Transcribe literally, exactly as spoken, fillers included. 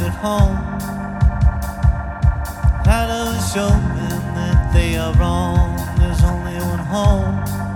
at home. How do we show them that they are wrong? There's only one home.